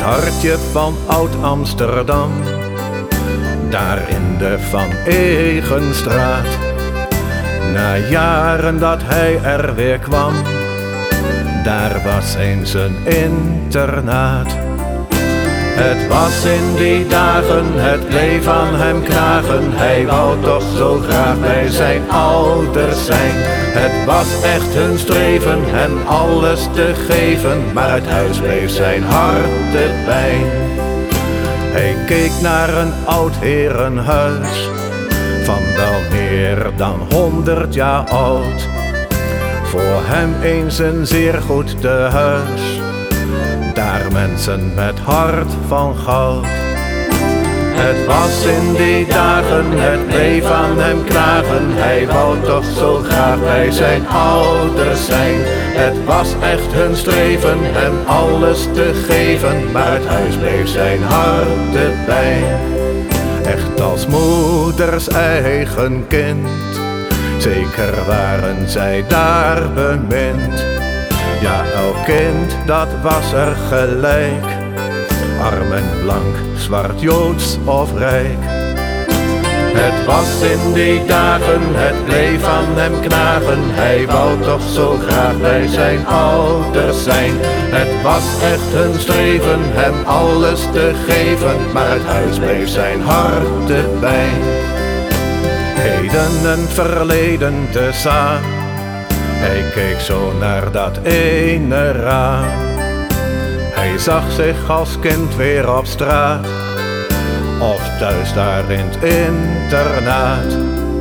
hartje van Oud-Amsterdam, daar in de Van Egenstraat. Na jaren dat hij er weer kwam, daar was eens een internaat. Het was in die dagen, het bleef aan hem knagen. Hij wou toch zo graag bij zijn ouders zijn. Het was echt hun streven hem alles te geven, maar het huis bleef zijn hartepijn. Hij keek naar een oud herenhuis, van wel meer dan 100 jaar oud. Voor hem eens een zeer goed tehuis, daar mensen met hart van goud. Het was in die dagen, het bleef aan hem knagen. Hij wou toch zo graag bij zijn ouders zijn. Het was echt hun streven hem alles te geven, maar het huis bleef zijn hartepijn. Echt als moeders eigen kind, zeker waren zij daar bemind. Ja, elk kind dat was er gelijk, arm en blank, zwart, joods of rijk. Het was in die dagen, het bleef aan hem knagen. Hij wou toch zo graag bij zijn ouders zijn. Het was echt hun streven hem alles te geven, maar het huis bleef zijn hartepijn. Heden en verleden tezamen, hij keek zo naar dat ene raam. Hij zag zich als kind weer op straat, of thuis daar in het internaat.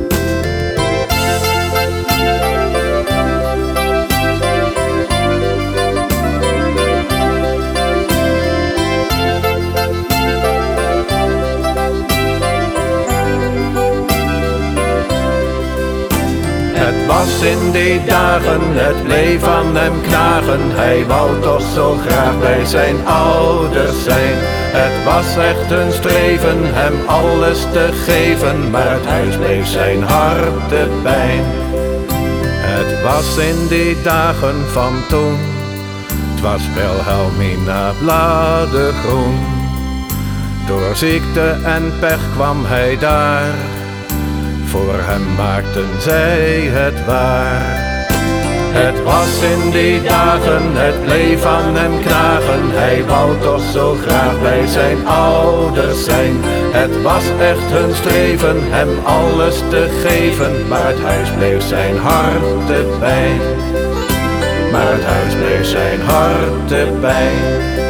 Het was in die dagen, het bleef aan hem knagen. Hij wou toch zo graag bij zijn ouders zijn. Het was echt een streven hem alles te geven, maar het huis bleef zijn hartepijn. Het was in die dagen van toen, 'twas Wilhelmina bladegroen. Door ziekte en pech kwam hij daar, voor hem maakten zij het waar. Het was in die dagen, het bleef aan hem knagen. Hij wou toch zo graag bij zijn ouders zijn. Het was echt hun streven hem alles te geven, maar het huis bleef zijn hartepijn. Maar het huis bleef zijn hartepijn.